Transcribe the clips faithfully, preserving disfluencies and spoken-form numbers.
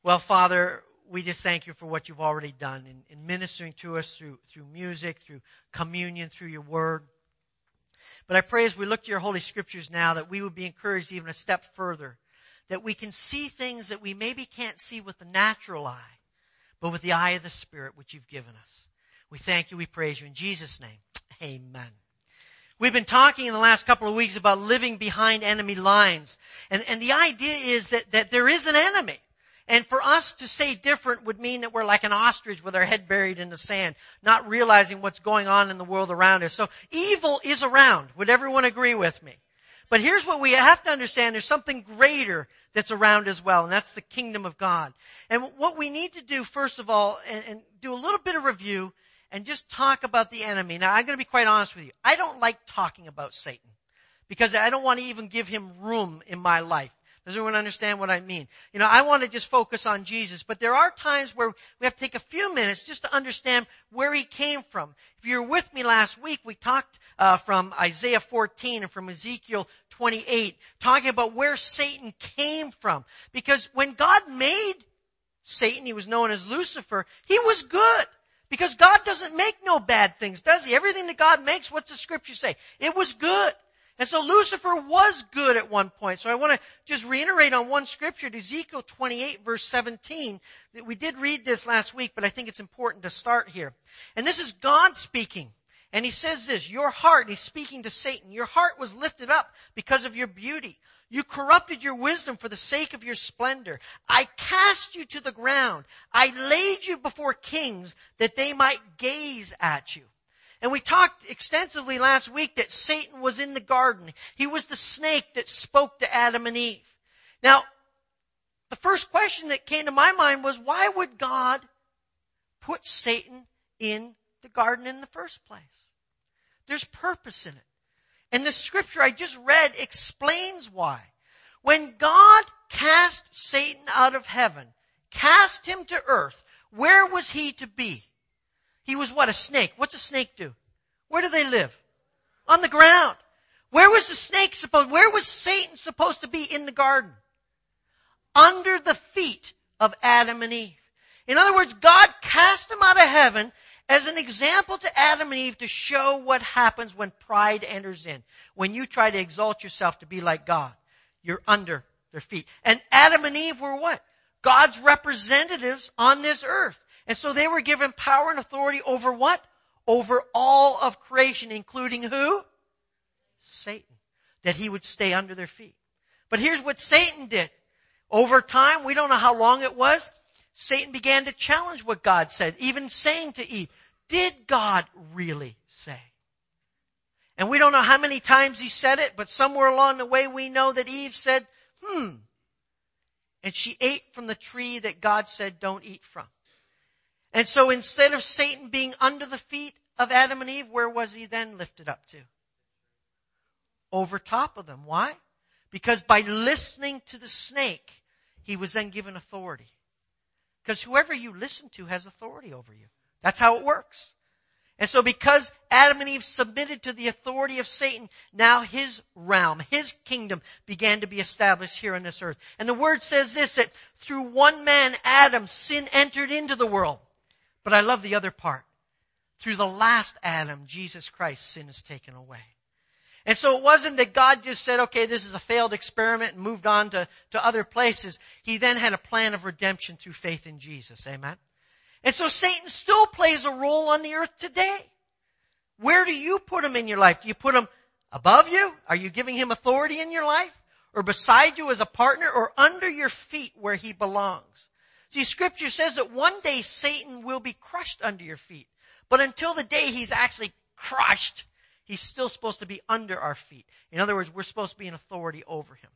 Well, Father, we just thank you for what you've already done in, in ministering to us through, through music, through communion, through your word. But I pray as we look to your Holy Scriptures now that we would be encouraged even a step further, that we can see things that we maybe can't see with the natural eye, but with the eye of the Spirit which you've given us. We thank you, we praise you. In Jesus' name, amen. We've been talking in the last couple of weeks about living behind enemy lines. And, and the idea is that, that there is an enemy. And for us to say different would mean that we're like an ostrich with our head buried in the sand, not realizing what's going on in the world around us. So evil is around. Would everyone agree with me? But here's what we have to understand. There's something greater that's around as well, and that's the kingdom of God. And what we need to do, first of all, and, and do a little bit of review and just talk about the enemy. Now, I'm going to be quite honest with you. I don't like talking about Satan because I don't want to even give him room in my life. Does everyone understand what I mean? You know, I want to just focus on Jesus, but there are times where we have to take a few minutes just to understand where he came from. If you were with me last week, we talked uh, from Isaiah fourteen and from Ezekiel twenty-eight, talking about where Satan came from. Because when God made Satan, he was known as Lucifer, he was good. Because God doesn't make no bad things, does he? Everything that God makes, what's the scripture say? It was good. And so Lucifer was good at one point. So I want to just reiterate on one scripture, Ezekiel twenty-eight, verse seventeen. We did read this last week, but I think it's important to start here. And this is God speaking. And he says this, your heart, and he's speaking to Satan, your heart was lifted up because of your beauty. You corrupted your wisdom for the sake of your splendor. I cast you to the ground. I laid you before kings that they might gaze at you. And we talked extensively last week that Satan was in the garden. He was the snake that spoke to Adam and Eve. Now, the first question that came to my mind was, why would God put Satan in the garden in the first place? There's purpose in it. And the scripture I just read explains why. When God cast Satan out of heaven, cast him to earth, where was he to be? He was what? A snake. What's a snake do? Where do they live? On the ground. Where was the snake supposed, where was Satan supposed to be in the garden? Under the feet of Adam and Eve. In other words, God cast him out of heaven as an example to Adam and Eve to show what happens when pride enters in. When you try to exalt yourself to be like God, you're under their feet. And Adam and Eve were what? God's representatives on this earth. And so they were given power and authority over what? Over all of creation, including who? Satan. That he would stay under their feet. But here's what Satan did. Over time, we don't know how long it was, Satan began to challenge what God said, even saying to Eve, did God really say? And we don't know how many times he said it, but somewhere along the way we know that Eve said, hmm. And she ate from the tree that God said don't eat from. And so instead of Satan being under the feet of Adam and Eve, where was he then lifted up to? Over top of them. Why? Because by listening to the snake, he was then given authority. Because whoever you listen to has authority over you. That's how it works. And so because Adam and Eve submitted to the authority of Satan, now his realm, his kingdom began to be established here on this earth. And the word says this, that through one man, Adam, sin entered into the world. But I love the other part. Through the last Adam, Jesus Christ, sin is taken away. And so it wasn't that God just said, okay, this is a failed experiment and moved on to, to other places. He then had a plan of redemption through faith in Jesus. Amen? And so Satan still plays a role on the earth today. Where do you put him in your life? Do you put him above you? Are you giving him authority in your life? Or beside you as a partner? Or under your feet where he belongs? See, Scripture says that one day Satan will be crushed under your feet. But until the day he's actually crushed, he's still supposed to be under our feet. In other words, we're supposed to be in authority over him.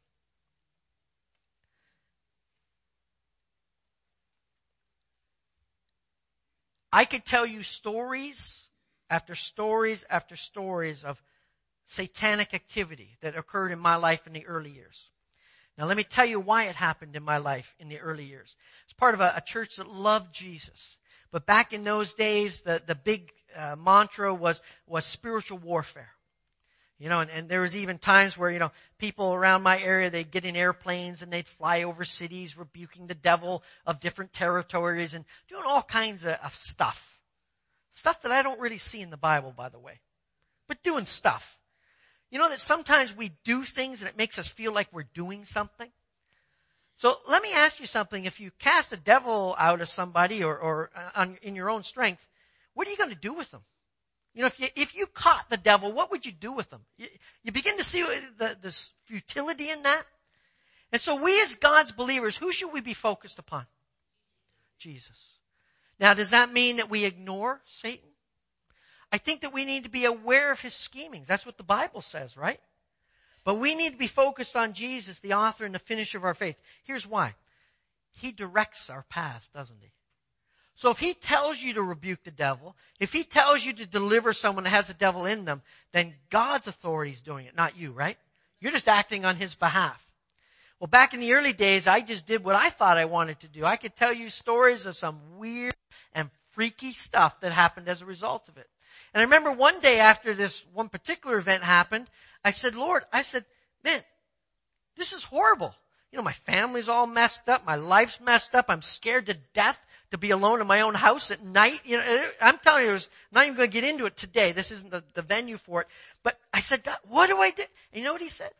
I could tell you stories after stories after stories of satanic activity that occurred in my life in the early years. Now let me tell you why it happened in my life in the early years. It's part of a, a church that loved Jesus. But back in those days, the, the big uh, mantra was, was spiritual warfare. You know, and, and there was even times where, you know, people around my area, they'd get in airplanes and they'd fly over cities rebuking the devil of different territories and doing all kinds of, of stuff. Stuff that I don't really see in the Bible, by the way. But doing stuff. You know that sometimes we do things and it makes us feel like we're doing something? So let me ask you something. If you cast a devil out of somebody or, or on, in your own strength, what are you going to do with them? You know, if you, if you caught the devil, what would you do with them? You, you begin to see the, the futility in that. And so we as God's believers, who should we be focused upon? Jesus. Now, does that mean that we ignore Satan? I think that we need to be aware of his schemings. That's what the Bible says, right? But we need to be focused on Jesus, the author and the finisher of our faith. Here's why. He directs our paths, doesn't he? So if he tells you to rebuke the devil, if he tells you to deliver someone that has a devil in them, then God's authority is doing it, not you, right? You're just acting on his behalf. Well, back in the early days, I just did what I thought I wanted to do. I could tell you stories of some weird and freaky stuff that happened as a result of it. And I remember one day after this one particular event happened, I said, Lord, I said, man, this is horrible. You know, my family's all messed up. My life's messed up. I'm scared to death to be alone in my own house at night. You know, I'm telling you, I'm not even going to get into it today. This isn't the, the venue for it. But I said, God, what do I do? And you know what he said?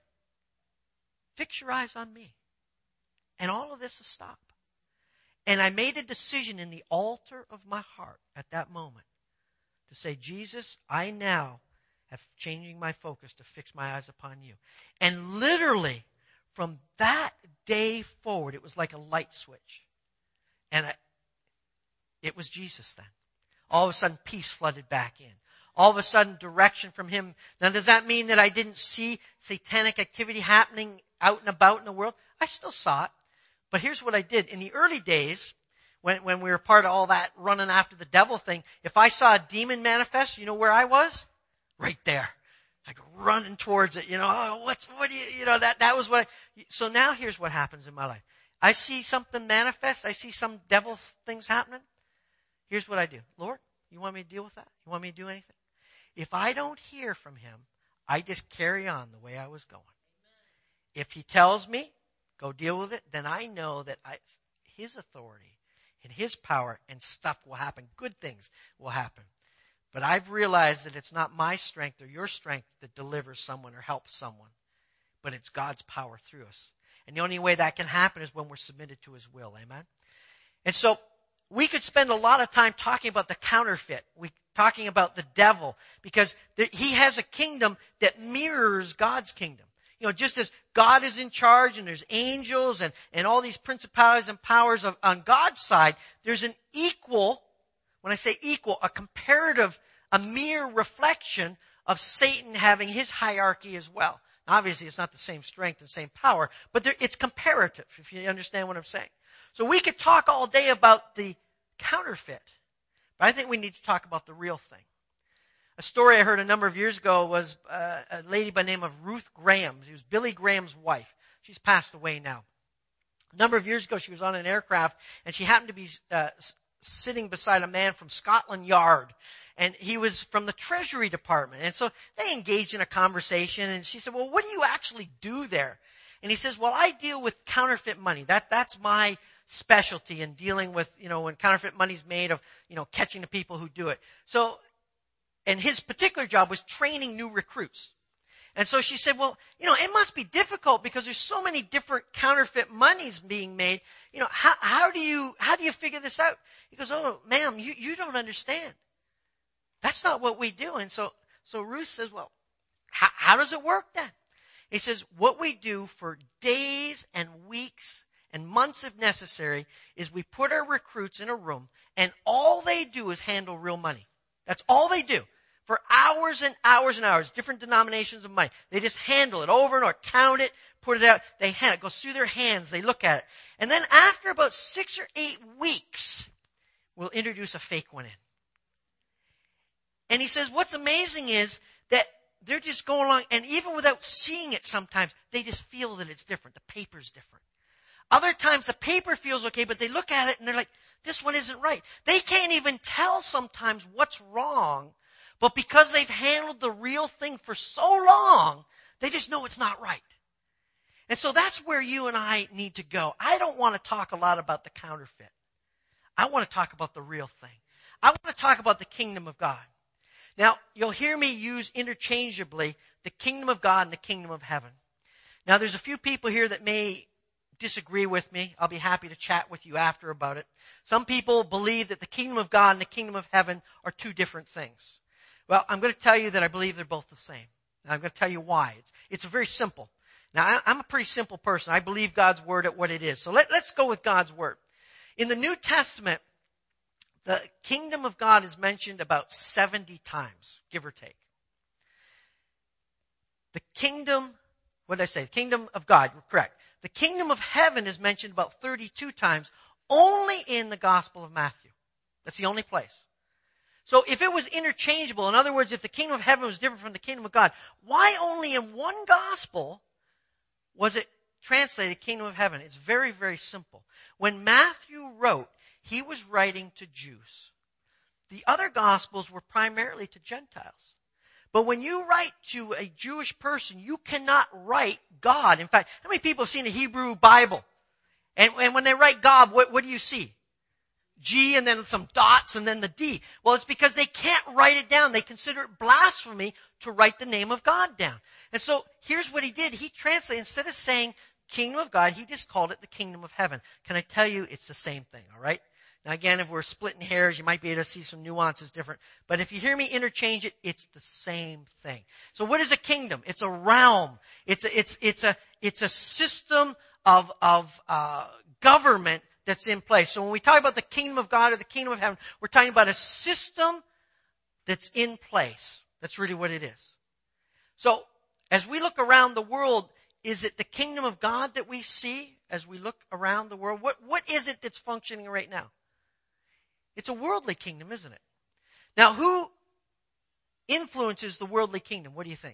Fix your eyes on me. And all of this will stop. And I made a decision in the altar of my heart at that moment to say, Jesus, I now have changing my focus to fix my eyes upon you. And literally, from that day forward, it was like a light switch. And I, it was Jesus then. All of a sudden, peace flooded back in. All of a sudden, direction from him. Now, does that mean that I didn't see satanic activity happening out and about in the world? I still saw it. But here's what I did. In the early days, when, when we were part of all that running after the devil thing, if I saw a demon manifest, you know where I was? Right there. Like running towards it, you know, oh, what's, what do you, you know, that, that was what I, so now here's what happens in my life. I see something manifest. I see some devil things happening. Here's what I do. Lord, you want me to deal with that? You want me to do anything? If I don't hear from him, I just carry on the way I was going. If he tells me, go deal with it, then I know that I, his authority and his power and stuff will happen. Good things will happen. But I've realized that it's not my strength or your strength that delivers someone or helps someone, but it's God's power through us. And the only way that can happen is when we're submitted to his will. Amen? And so we could spend a lot of time talking about the counterfeit. We talking about the devil because there, he has a kingdom that mirrors God's kingdom. You know, just as God is in charge and there's angels and, and all these principalities and powers of, on God's side, there's an equal, when I say equal, a comparative, a mere reflection of Satan having his hierarchy as well. Now, obviously, it's not the same strength and same power, but there, it's comparative, if you understand what I'm saying. So we could talk all day about the counterfeit, but I think we need to talk about the real thing. A story I heard a number of years ago was uh, a lady by the name of Ruth Graham. She was Billy Graham's wife. She's passed away now. A number of years ago, she was on an aircraft, and she happened to be uh, sitting beside a man from Scotland Yard. And he was from the Treasury Department. And so they engaged in a conversation, and she said, well, what do you actually do there? And he says, well, I deal with counterfeit money. That That's my specialty in dealing with, you know, when counterfeit money's made of, you know, catching the people who do it. So, and his particular job was training new recruits. And so she said, well, you know, it must be difficult because there's so many different counterfeit monies being made. You know, how, how do you, how do you figure this out? He goes, oh, ma'am, you, you don't understand. That's not what we do. And so, so Ruth says, well, how, how does it work then? He says, what we do for days and weeks and months if necessary is we put our recruits in a room and all they do is handle real money. That's all they do. For hours and hours and hours, different denominations of money. They just handle it over and over, count it, put it out. They hand it, goes through their hands, they look at it. And then after about six or eight weeks, we'll introduce a fake one in. And he says, what's amazing is that they're just going along, and even without seeing it sometimes, they just feel that it's different. The paper's different. Other times the paper feels okay, but they look at it and they're like, this one isn't right. They can't even tell sometimes what's wrong, But because they've handled the real thing for so long, they just know it's not right. And so that's where you and I need to go. I don't want to talk a lot about the counterfeit. I want to talk about the real thing. I want to talk about the kingdom of God. Now, you'll hear me use interchangeably the kingdom of God and the kingdom of heaven. Now, there's a few people here that may disagree with me. I'll be happy to chat with you after about it. Some people believe that the kingdom of God and the kingdom of heaven are two different things. Well, I'm going to tell you that I believe they're both the same. And I'm going to tell you why. It's, it's very simple. Now, I, I'm a pretty simple person. I believe God's word at what it is. So let, let's go with God's word. In the New Testament, the kingdom of God is mentioned about seventy times, give or take. The kingdom, what did I say? The kingdom of God, you're correct. The kingdom of heaven is mentioned about thirty-two times, only in the Gospel of Matthew. That's the only place. So if it was interchangeable, in other words, if the kingdom of heaven was different from the kingdom of God, why only in one gospel was it translated kingdom of heaven? It's very, very simple. When Matthew wrote, he was writing to Jews. The other gospels were primarily to Gentiles. But when you write to a Jewish person, you cannot write God. In fact, how many people have seen a Hebrew Bible? And, and when they write God, what, what do you see? G and then some dots and then the D. Well, it's because they can't write it down. They consider it blasphemy to write the name of God down. And so here's what he did. He translated, instead of saying kingdom of God, he just called it the kingdom of heaven. Can I tell you, it's the same thing, all right? Now again, if we're splitting hairs, you might be able to see some nuances different. But if you hear me interchange it, it's the same thing. So what is a kingdom? It's a realm. It's a, it's, it's a, it's a system of, of, uh, government that's in place. So when we talk about the kingdom of God or the kingdom of heaven, we're talking about a system that's in place. That's really what it is. So as we look around the world, is it the kingdom of God that we see as we look around the world? What, what is it that's functioning right now? It's a worldly kingdom, isn't it? Now, who influences the worldly kingdom? What do you think?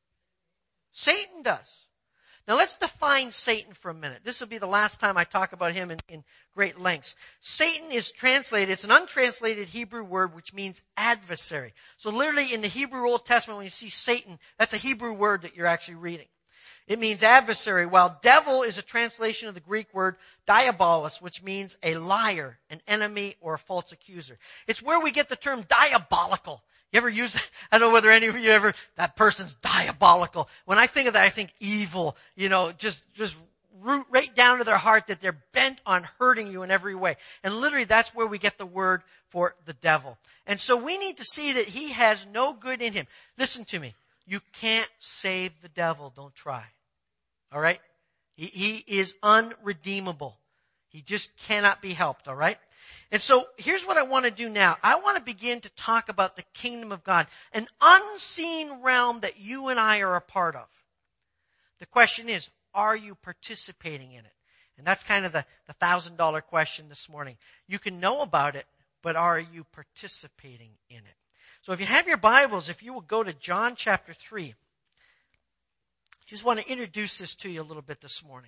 Satan does. Now, let's define Satan for a minute. This will be the last time I talk about him in, in great lengths. Satan is translated, it's an untranslated Hebrew word which means adversary. So literally in the Hebrew Old Testament, when you see Satan, that's a Hebrew word that you're actually reading. It means adversary, while devil is a translation of the Greek word diabolos, which means a liar, an enemy, or a false accuser. It's where we get the term diabolical. You ever use that? I don't know whether any of you ever, that person's diabolical. When I think of that, I think evil, you know, just, just root right down to their heart that they're bent on hurting you in every way. And literally that's where we get the word for the devil. And so we need to see that he has no good in him. Listen to me. You can't save the devil. Don't try. All right? He, he is unredeemable. He just cannot be helped. All right? And so here's what I want to do now. I want to begin to talk about the kingdom of God, an unseen realm that you and I are a part of. The question is, are you participating in it? And that's kind of the, the thousand dollar question this morning. You can know about it, but are you participating in it? So if you have your Bibles, if you will go to John chapter three. I just want to introduce this to you a little bit this morning.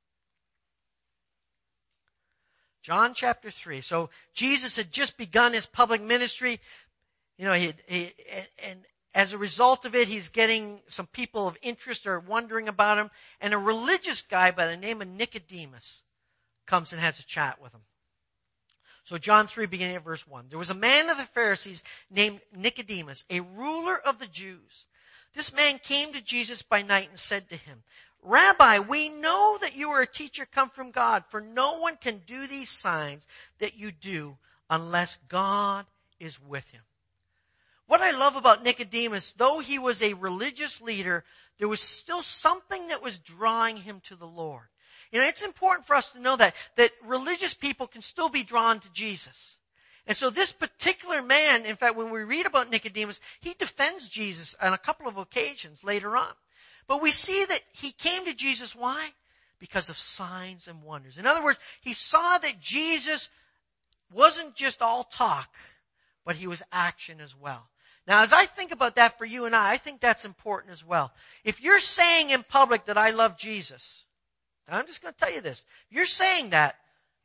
John chapter three. So Jesus had just begun his public ministry. You know, he, he and as a result of it, he's getting some people of interest are wondering about him. And a religious guy by the name of Nicodemus comes and has a chat with him. So John three, beginning at verse one. There was a man of the Pharisees named Nicodemus, a ruler of the Jews. This man came to Jesus by night and said to him, Rabbi, we know that you are a teacher come from God, for no one can do these signs that you do unless God is with him. What I love about Nicodemus, though he was a religious leader, there was still something that was drawing him to the Lord. You know, it's important for us to know that, that religious people can still be drawn to Jesus. And so this particular man, in fact, when we read about Nicodemus, he defends Jesus on a couple of occasions later on. But we see that he came to Jesus, why? Because of signs and wonders. In other words, he saw that Jesus wasn't just all talk, but he was action as well. Now, as I think about that for you and I, I think that's important as well. If you're saying in public that I love Jesus, I'm just going to tell you this. If you're saying that,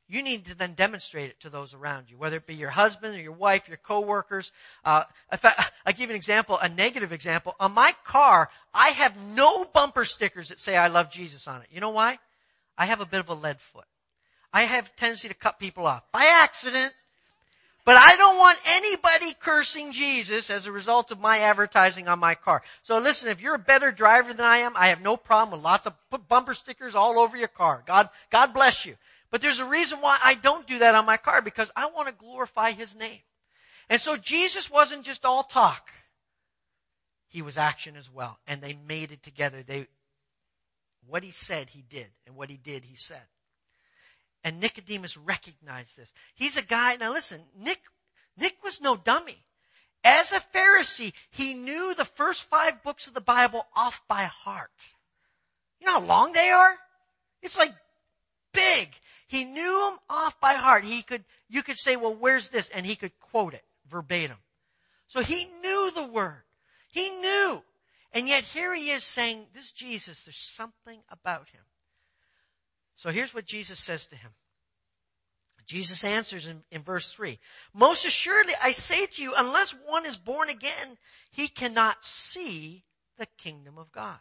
you need to then demonstrate it to those around you, whether it be your husband or your wife, your coworkers. Uh, in fact, I'll give you an example, a negative example. On my car, I have no bumper stickers that say I love Jesus on it. You know why? I have a bit of a lead foot. I have a tendency to cut people off by accident. But I don't want anybody cursing Jesus as a result of my advertising on my car. So listen, if you're a better driver than I am, I have no problem with lots of put bumper stickers all over your car. God, God bless you. But there's a reason why I don't do that on my car, because I want to glorify His name. And so Jesus wasn't just all talk. He was action as well. And they made it together. They, what He said, He did. And what He did, He said. And Nicodemus recognized this. He's a guy, now listen, Nick, Nick was no dummy. As a Pharisee, he knew the first five books of the Bible off by heart. You know how long they are? It's like big. He knew them off by heart. He could, you could say, well, where's this? And he could quote it verbatim. So he knew the word. He knew. And yet here he is saying, this Jesus, there's something about Him. So here's what Jesus says to him. Jesus answers in, in verse three. Most assuredly, I say to you, unless one is born again, he cannot see the kingdom of God.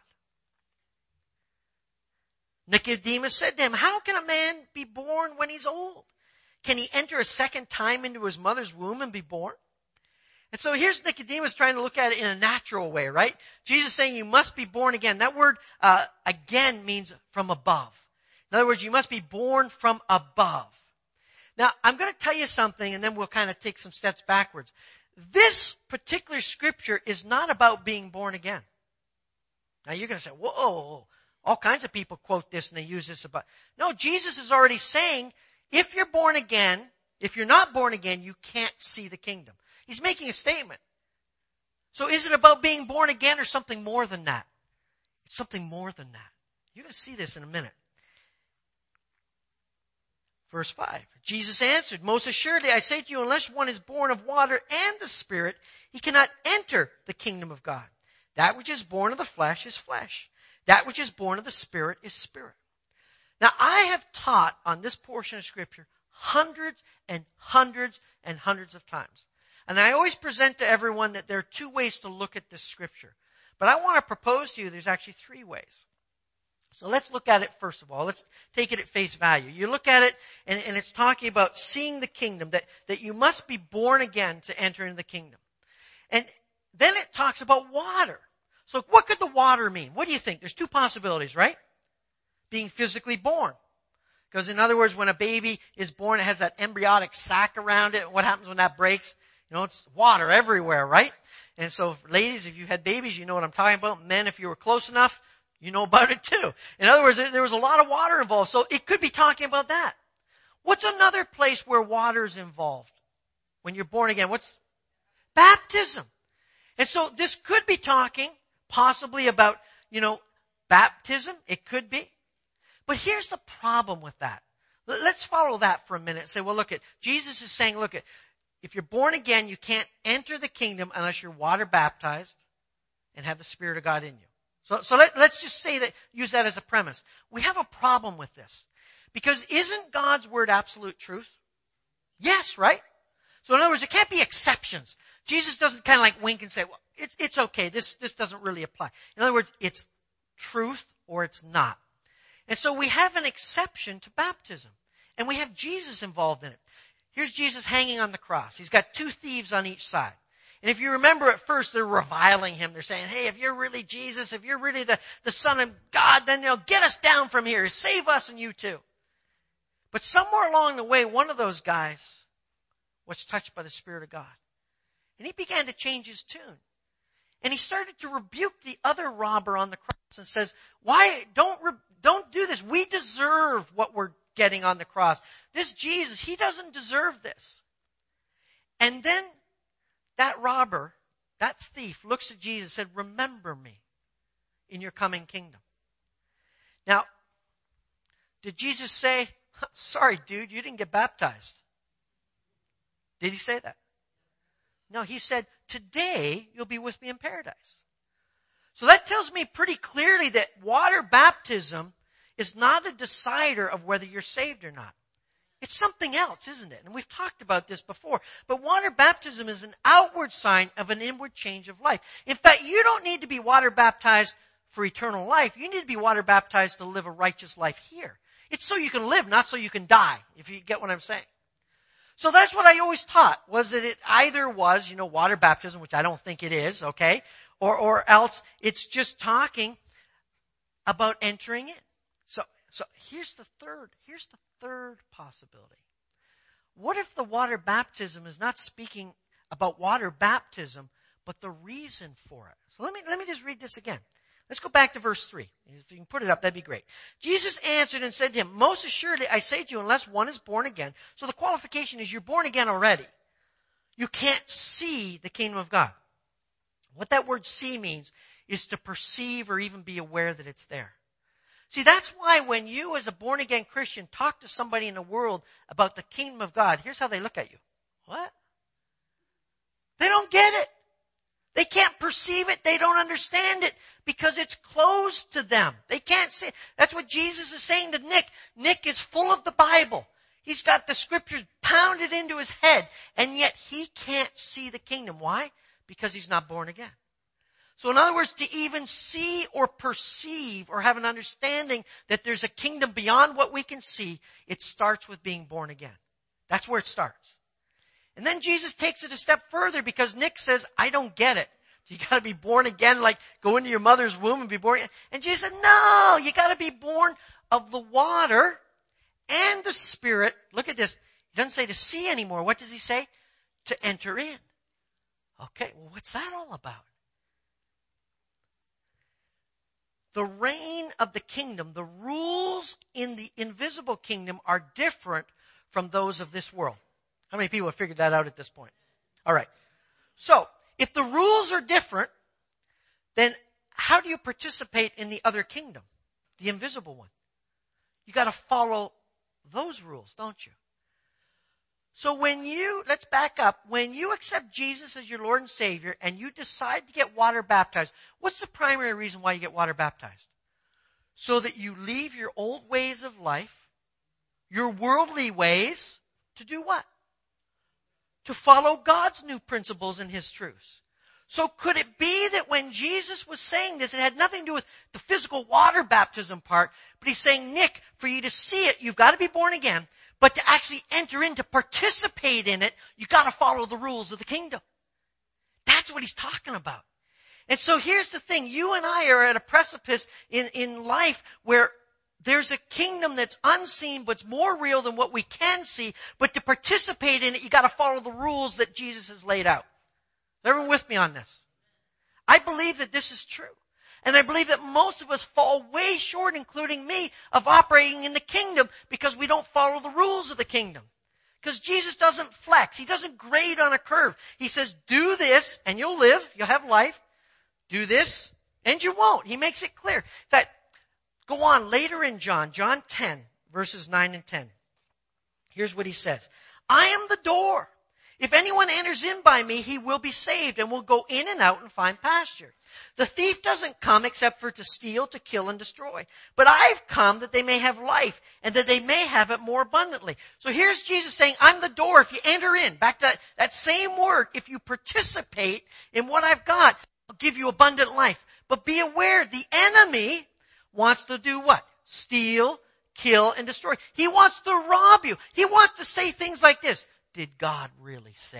Nicodemus said to him, how can a man be born when he's old? Can he enter a second time into his mother's womb and be born? And so here's Nicodemus trying to look at it in a natural way, right? Jesus saying you must be born again. That word uh, again means from above. In other words, you must be born from above. Now, I'm going to tell you something, and then we'll kind of take some steps backwards. This particular scripture is not about being born again. Now, you're going to say, whoa, all kinds of people quote this and they use this about. No, Jesus is already saying, if you're born again, if you're not born again, you can't see the kingdom. He's making a statement. So is it about being born again or something more than that? It's something more than that. You're going to see this in a minute. Verse five, Jesus answered, most assuredly I say to you, unless one is born of water and the Spirit, he cannot enter the kingdom of God. That which is born of the flesh is flesh. That which is born of the Spirit is spirit. Now, I have taught on this portion of Scripture hundreds and hundreds and hundreds of times. And I always present to everyone that there are two ways to look at this Scripture. But I want to propose to you there's actually three ways. So let's look at it first of all. Let's take it at face value. You look at it, and, and it's talking about seeing the kingdom, that, that you must be born again to enter into the kingdom. And then it talks about water. So what could the water mean? What do you think? There's two possibilities, right? Being physically born. Because in other words, when a baby is born, it has that embryonic sac around it. What happens when that breaks? You know, it's water everywhere, right? And so ladies, if you had babies, you know what I'm talking about. Men, if you were close enough, you know about it too. In other words, there was a lot of water involved. So it could be talking about that. What's another place where water is involved? When you're born again, what's baptism? And so this could be talking possibly about, you know, baptism. It could be. But here's the problem with that. Let's follow that for a minute and say, well, look at, Jesus is saying, look at, if you're born again, you can't enter the kingdom unless you're water baptized and have the Spirit of God in you. So, so let, let's just say that, use that as a premise. We have a problem with this. Because isn't God's word absolute truth? Yes, right? So in other words, there can't be exceptions. Jesus doesn't kind of like wink and say, well, it's, it's okay. This, this doesn't really apply. In other words, it's truth or it's not. And so we have an exception to baptism. And we have Jesus involved in it. Here's Jesus hanging on the cross. He's got two thieves on each side. And if you remember at first, they're reviling him. They're saying, hey, if you're really Jesus, if you're really the, the Son of God, then you know, get us down from here. Save us and you too. But somewhere along the way, one of those guys was touched by the Spirit of God. And he began to change his tune. And he started to rebuke the other robber on the cross and says, why, don't, re- don't do this. We deserve what we're getting on the cross. This Jesus, he doesn't deserve this. And then that robber, that thief, looks at Jesus and said, remember me in your coming kingdom. Now, did Jesus say, sorry, dude, you didn't get baptized? Did he say that? No, he said, today you'll be with me in paradise. So that tells me pretty clearly that water baptism is not a decider of whether you're saved or not. It's something else, isn't it? And we've talked about this before. But water baptism is an outward sign of an inward change of life. In fact, you don't need to be water baptized for eternal life. You need to be water baptized to live a righteous life here. It's so you can live, not so you can die, if you get what I'm saying. So that's what I always taught, was that it either was, you know, water baptism, which I don't think it is, okay, or, or else it's just talking about entering in. So, so here's the third, here's the third possibility. What if the water baptism is not speaking about water baptism, but the reason for it? So let me, let me just read this again. Let's go back to verse three. If you can put it up, that'd be great. Jesus answered and said to him, most assuredly I say to you, unless one is born again. So the qualification is you're born again already. You can't see the kingdom of God. What that word see means is to perceive or even be aware that it's there. See, that's why when you as a born again Christian talk to somebody in the world about the kingdom of God, here's how they look at you. What? They don't get it. They can't perceive it. They don't understand it because it's closed to them. They can't see it. That's what Jesus is saying to Nick. Nick is full of the Bible. He's got the scriptures pounded into his head, and yet he can't see the kingdom. Why? Because he's not born again. So in other words, to even see or perceive or have an understanding that there's a kingdom beyond what we can see, it starts with being born again. That's where it starts. And then Jesus takes it a step further because Nick says, I don't get it. You gotta be born again, like go into your mother's womb and be born again. And Jesus said, no, you gotta be born of the water and the Spirit. Look at this. He doesn't say to see anymore. What does he say? To enter in. Okay, well, what's that all about? The reign of the kingdom, the rules in the invisible kingdom are different from those of this world. How many people have figured that out at this point? All right. So, if the rules are different, then how do you participate in the other kingdom, the invisible one? You got to follow those rules, don't you? So when you, let's back up, when you accept Jesus as your Lord and Savior and you decide to get water baptized, what's the primary reason why you get water baptized? So that you leave your old ways of life, your worldly ways, to do what? To follow God's new principles and His truths. So could it be that when Jesus was saying this, it had nothing to do with the physical water baptism part, but He's saying, Nick, for you to see it, you've got to be born again, but to actually enter in, to participate in it, you've got to follow the rules of the kingdom. That's what He's talking about. And so here's the thing, you and I are at a precipice in, in life where there's a kingdom that's unseen, but it's more real than what we can see. But to participate in it, you got to follow the rules that Jesus has laid out. Is everyone with me on this? I believe that this is true. And I believe that most of us fall way short, including me, of operating in the kingdom because we don't follow the rules of the kingdom. Because Jesus doesn't flex. He doesn't grade on a curve. He says, do this and you'll live. You'll have life. Do this and you won't. He makes it clear. In fact, go on later in John, John ten, verses nine and ten. Here's what He says. I am the door. If anyone enters in by me, he will be saved and will go in and out and find pasture. The thief doesn't come except for to steal, to kill, and destroy. But I've come that they may have life and that they may have it more abundantly. So here's Jesus saying, I'm the door. If you enter in, back to that, that same word, if you participate in what I've got, I'll give you abundant life. But be aware, the enemy wants to do what? Steal, kill, and destroy. He wants to rob you. He wants to say things like this. Did God really say?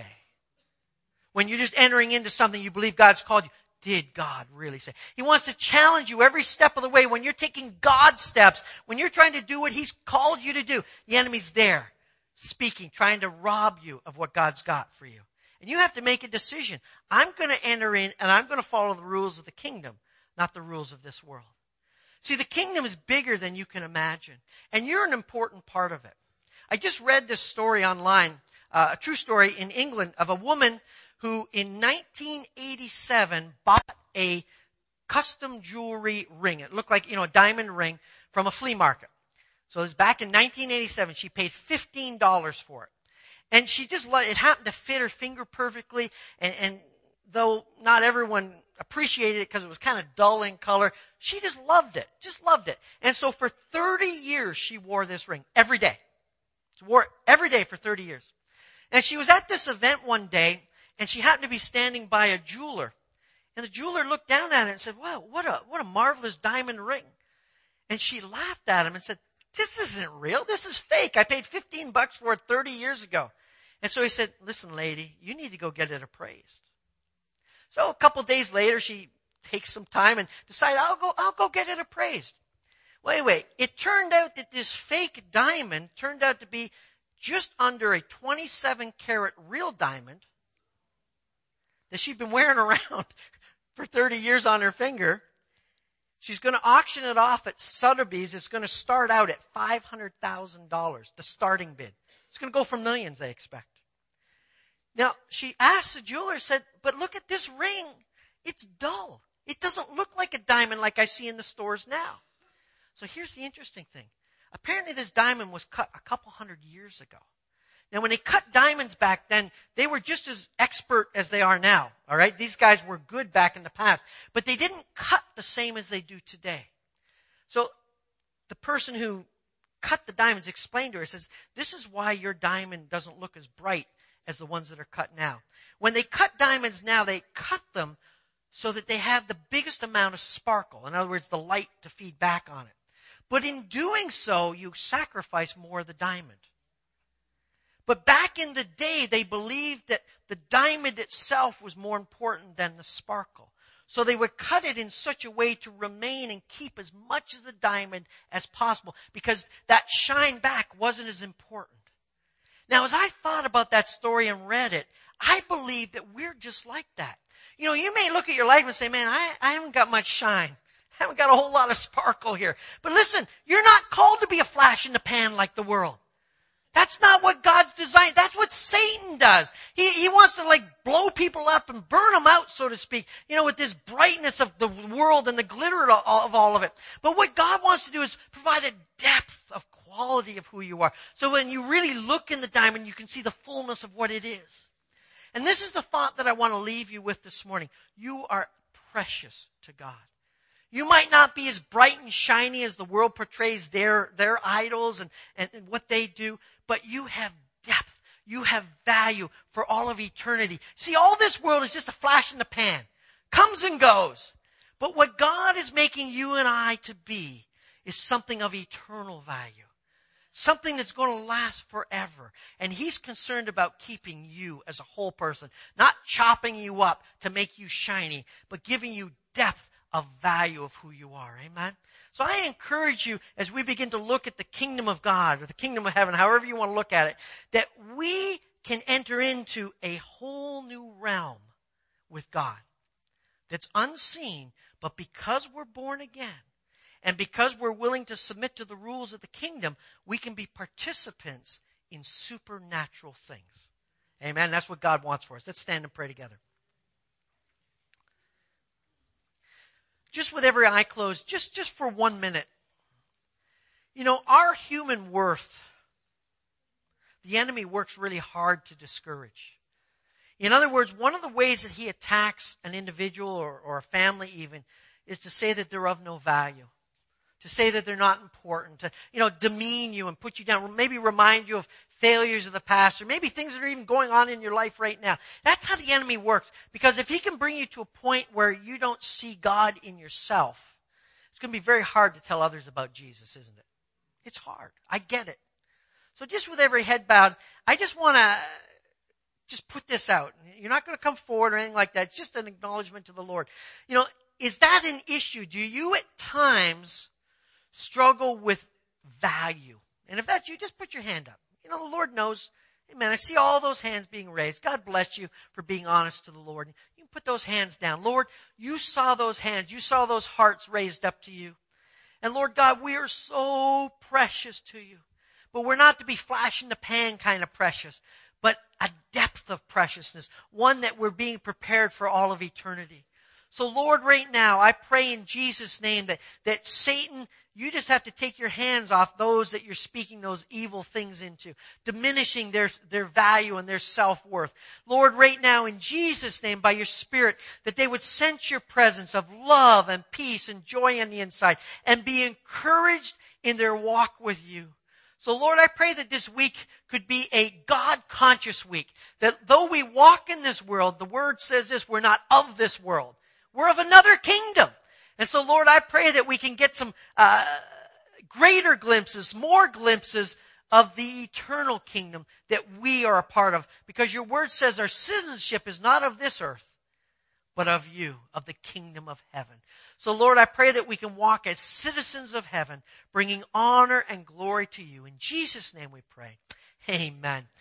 When you're just entering into something you believe God's called you, did God really say? He wants to challenge you every step of the way. When you're taking God's steps, when you're trying to do what He's called you to do, the enemy's there, speaking, trying to rob you of what God's got for you. And you have to make a decision. I'm going to enter in and I'm going to follow the rules of the kingdom, not the rules of this world. See, the kingdom is bigger than you can imagine. And you're an important part of it. I just read this story online, uh, a true story in England of a woman who in nineteen eighty-seven bought a custom jewelry ring. It looked like, you know, a diamond ring from a flea market. So it was back in nineteen eighty-seven. She paid fifteen dollars for it. And she just loved it. It happened to fit her finger perfectly. And, and though not everyone appreciated it because it was kind of dull in color, she just loved it. Just loved it. And so for thirty years, she wore this ring every day. She wore it every day for thirty years. And she was at this event one day, and she happened to be standing by a jeweler. And the jeweler looked down at it and said, wow, what a, what a marvelous diamond ring. And she laughed at him and said, this isn't real. This is fake. I paid fifteen bucks for it thirty years ago. And so he said, listen, lady, you need to go get it appraised. So a couple of days later, she takes some time and decided, I'll go, I'll go get it appraised. Well, anyway, it turned out that this fake diamond turned out to be just under a twenty-seven karat real diamond that she'd been wearing around for thirty years on her finger. She's going to auction it off at Sotheby's. It's going to start out at five hundred thousand dollars, the starting bid. It's going to go for millions, they expect. Now, she asked the jeweler, said, but look at this ring. It's dull. It doesn't look like a diamond like I see in the stores now. So here's the interesting thing. Apparently this diamond was cut a couple hundred years ago. Now when they cut diamonds back then, they were just as expert as they are now. All right? These guys were good back in the past. But they didn't cut the same as they do today. So the person who cut the diamonds explained to her, says, this is why your diamond doesn't look as bright as the ones that are cut now. When they cut diamonds now, they cut them so that they have the biggest amount of sparkle. In other words, the light to feed back on it. But in doing so, you sacrifice more of the diamond. But back in the day, they believed that the diamond itself was more important than the sparkle. So they would cut it in such a way to remain and keep as much of the diamond as possible, because that shine back wasn't as important. Now, as I thought about that story and read it, I believe that we're just like that. You know, you may look at your life and say, man, I, I haven't got much shine. I haven't got a whole lot of sparkle here. But listen, you're not called to be a flash in the pan like the world. That's not what God's designed. That's what Satan does. He, he wants to like blow people up and burn them out, so to speak, you know, with this brightness of the world and the glitter of all of it. But what God wants to do is provide a depth of quality of who you are. So when you really look in the diamond, you can see the fullness of what it is. And this is the thought that I want to leave you with this morning. You are precious to God. You might not be as bright and shiny as the world portrays their, their idols and, and, and what they do, but you have depth. You have value for all of eternity. See, all this world is just a flash in the pan. Comes and goes. But what God is making you and I to be is something of eternal value. Something that's going to last forever. And He's concerned about keeping you as a whole person. Not chopping you up to make you shiny, but giving you depth of value of who you are. Amen? So I encourage you, as we begin to look at the kingdom of God, or the kingdom of heaven, however you want to look at it, that we can enter into a whole new realm with God that's unseen, but because we're born again, and because we're willing to submit to the rules of the kingdom, we can be participants in supernatural things. Amen? That's what God wants for us. Let's stand and pray together. Just with every eye closed, just, just for one minute. You know, our human worth, the enemy works really hard to discourage. In other words, one of the ways that he attacks an individual or, or a family even is to say that they're of no value. To say that they're not important, to, you know, demean you and put you down, maybe remind you of failures of the past, or maybe things that are even going on in your life right now. That's how the enemy works. Because if he can bring you to a point where you don't see God in yourself, it's going to be very hard to tell others about Jesus, isn't it? It's hard. I get it. So just with every head bowed, I just want to just put this out. You're not going to come forward or anything like that. It's just an acknowledgement to the Lord. You know, is that an issue? Do you at times struggle with value? And if that's you, just put your hand up. You know, the Lord knows. Amen. I see all those hands being raised. God bless you for being honest to the Lord. You can put those hands down. Lord, you saw those hands. You saw those hearts raised up to you. And Lord God, we are so precious to you. But we're not to be flash in the pan kind of precious, but a depth of preciousness, one that we're being prepared for all of eternity. So Lord, right now, I pray in Jesus' name that, that Satan, you just have to take your hands off those that you're speaking those evil things into, diminishing their, their value and their self-worth. Lord, right now, in Jesus' name, by your Spirit, that they would sense your presence of love and peace and joy on the inside and be encouraged in their walk with you. So Lord, I pray that this week could be a God-conscious week. That though we walk in this world, the Word says this, we're not of this world. We're of another kingdom. And so Lord, I pray that we can get some uh, greater glimpses, more glimpses of the eternal kingdom that we are a part of. Because your Word says our citizenship is not of this earth, but of you, of the kingdom of heaven. So Lord, I pray that we can walk as citizens of heaven, bringing honor and glory to you. In Jesus' name we pray. Amen.